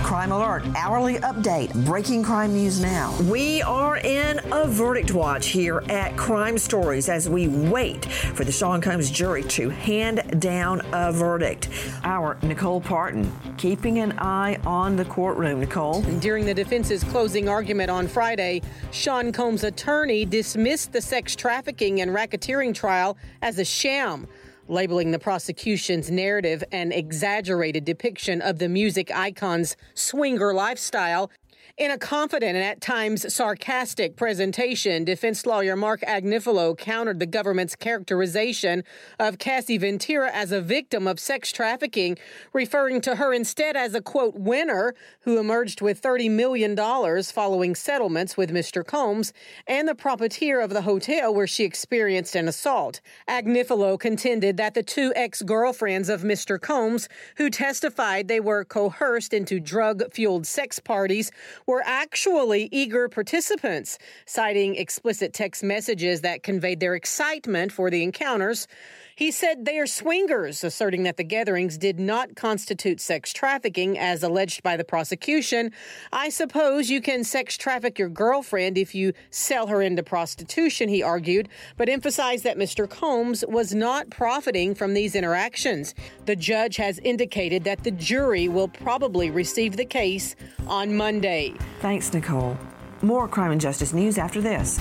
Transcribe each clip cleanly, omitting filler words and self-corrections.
Crime Alert, hourly update, breaking crime news now. We are in a verdict watch here at Crime Stories as we wait for the Sean Combs jury to hand down a verdict. Our Nicole Parton keeping an eye on the courtroom. Nicole? During the defense's closing argument on Friday, Sean Combs' attorney dismissed the sex trafficking and racketeering trial as a sham, labeling the prosecution's narrative an exaggerated depiction of the music icon's swinger lifestyle. In a confident and at times sarcastic presentation, defense lawyer Mark Agnifilo countered the government's characterization of Cassie Ventura as a victim of sex trafficking, referring to her instead as a, quote, winner who emerged with $30 million following settlements with Mr. Combs and the proprietor of the hotel where she experienced an assault. Agnifilo contended that the two ex-girlfriends of Mr. Combs, who testified they were coerced into drug-fueled sex parties, were actually eager participants, citing explicit text messages that conveyed their excitement for the encounters. He said they are swingers, asserting that the gatherings did not constitute sex trafficking as alleged by the prosecution. I suppose you can sex traffic your girlfriend if you sell her into prostitution, he argued, but emphasized that Mr. Combs was not profiting from these interactions. The judge has indicated that the jury will probably receive the case on Monday. Thanks, Nicole. More crime and justice news after this.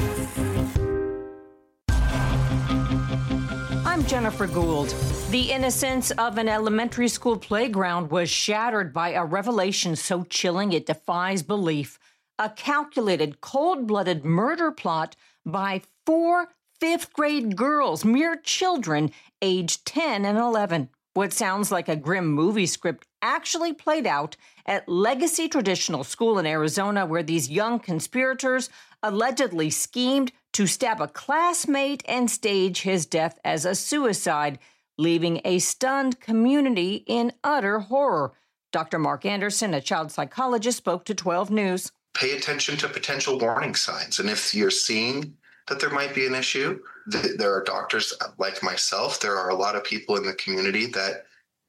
I'm Jennifer Gould. The innocence of an elementary school playground was shattered by a revelation so chilling it defies belief. A calculated, cold-blooded murder plot by 4 fifth-grade girls, mere children, aged 10 and 11. What sounds like a grim movie script actually played out at Legacy Traditional School in Arizona, where these young conspirators allegedly schemed to stab a classmate and stage his death as a suicide, leaving a stunned community in utter horror. Dr. Mark Anderson, a child psychologist, spoke to 12 News. Pay attention to potential warning signs. And if you're seeing that there might be an issue, there are doctors like myself. There are a lot of people in the community that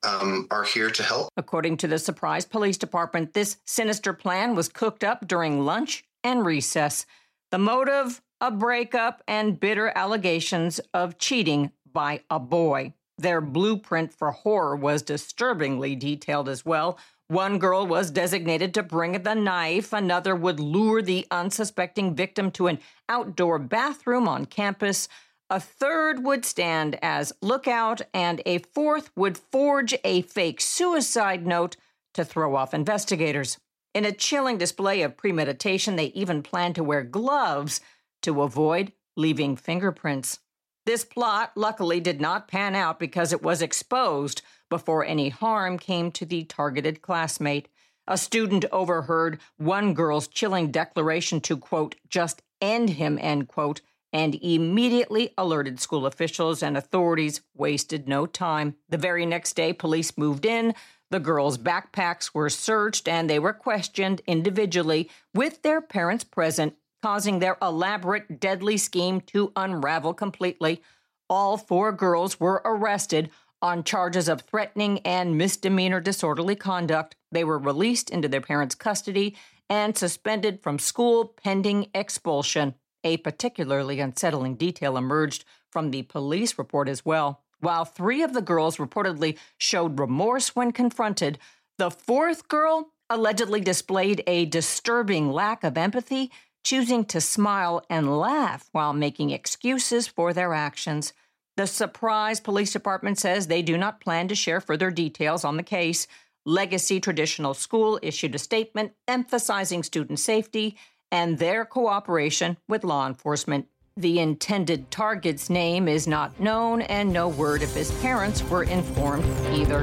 are here to help. According to the Surprise Police Department, this sinister plan was cooked up during lunch and recess. The motive, a breakup and bitter allegations of cheating by a boy. Their blueprint for horror was disturbingly detailed as well. One girl was designated to bring the knife. Another would lure the unsuspecting victim to an outdoor bathroom on campus. A third would stand as lookout, and a fourth would forge a fake suicide note to throw off investigators. In a chilling display of premeditation, they even planned to wear gloves to avoid leaving fingerprints. This plot, luckily, did not pan out because it was exposed before any harm came to the targeted classmate. A student overheard one girl's chilling declaration to, quote, just end him, end quote, and immediately alerted school officials, and authorities wasted no time. The very next day, police moved in. The girls' backpacks were searched, and they were questioned individually with their parents present, causing their elaborate, deadly scheme to unravel completely. All 4 girls were arrested on charges of threatening and misdemeanor disorderly conduct. They were released into their parents' custody and suspended from school pending expulsion. A particularly unsettling detail emerged from the police report as well. While 3 of the girls reportedly showed remorse when confronted, the 4th girl allegedly displayed a disturbing lack of empathy, choosing to smile and laugh while making excuses for their actions. The Surprise Police Department says they do not plan to share further details on the case. Legacy Traditional School issued a statement emphasizing student safety and their cooperation with law enforcement. The intended target's name is not known, and no word if his parents were informed either.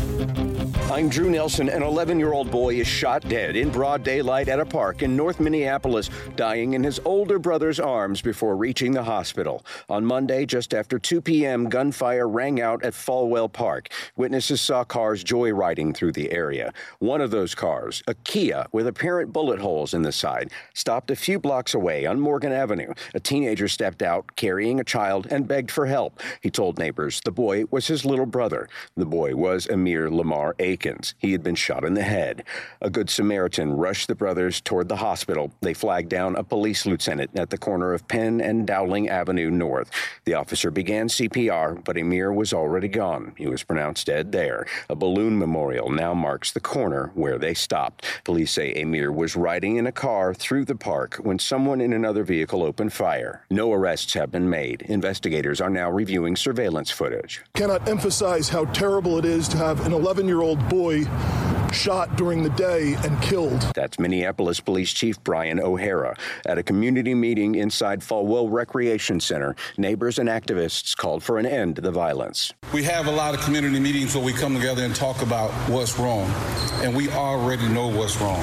I'm Drew Nelson. An 11-year-old boy is shot dead in broad daylight at a park in North Minneapolis, dying in his older brother's arms before reaching the hospital. On Monday, just after 2 p.m., gunfire rang out at Falwell Park. Witnesses saw cars joyriding through the area. One of those cars, a Kia with apparent bullet holes in the side, stopped a few blocks away on Morgan Avenue. A teenager stepped out carrying a child and begged for help. He told neighbors the boy was his little brother. The boy was Amir Lamar A. Aikens. He had been shot in the head. A Good Samaritan rushed the brothers toward the hospital. They flagged down a police lieutenant at the corner of Penn and Dowling Avenue North. The officer began CPR, but Amir was already gone. He was pronounced dead there. A balloon memorial now marks the corner where they stopped. Police say Amir was riding in a car through the park when someone in another vehicle opened fire. No arrests have been made. Investigators are now reviewing surveillance footage. Cannot emphasize how terrible it is to have an 11-year-old boy shot during the day and killed. That's Minneapolis Police Chief Brian O'Hara. At a community meeting inside Falwell Recreation Center, neighbors and activists called for an end to the violence. We have a lot of community meetings where we come together and talk about what's wrong, and we already know what's wrong.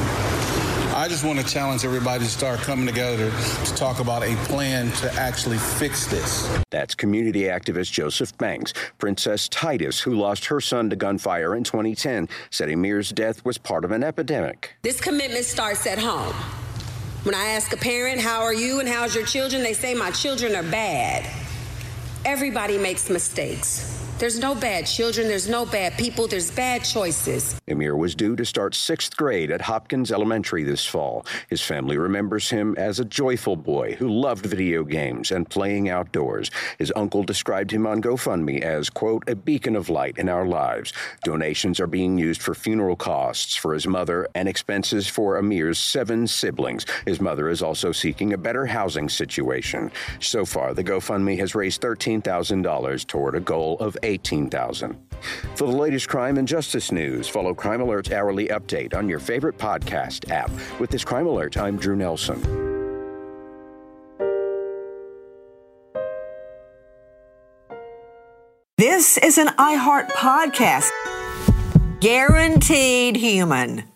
I just want to challenge everybody to start coming together to talk about a plan to actually fix this. That's community activist Joseph Banks. Princess Titus, who lost her son to gunfire in 2010, said Amir's death was part of an epidemic. This commitment starts at home. When I ask a parent, how are you and how's your children, they say my children are bad. Everybody makes mistakes. There's no bad children, there's no bad people, there's bad choices. Amir was due to start 6th grade at Hopkins Elementary this fall. His family remembers him as a joyful boy who loved video games and playing outdoors. His uncle described him on GoFundMe as, quote, a beacon of light in our lives. Donations are being used for funeral costs for his mother and expenses for Amir's 7 siblings. His mother is also seeking a better housing situation. So far, the GoFundMe has raised $13,000 toward a goal of $18,000. For the latest crime and justice news, follow Crime Alert's hourly update on your favorite podcast app. With this Crime Alert, I'm Drew Nelson. This is an iHeart podcast. Guaranteed human.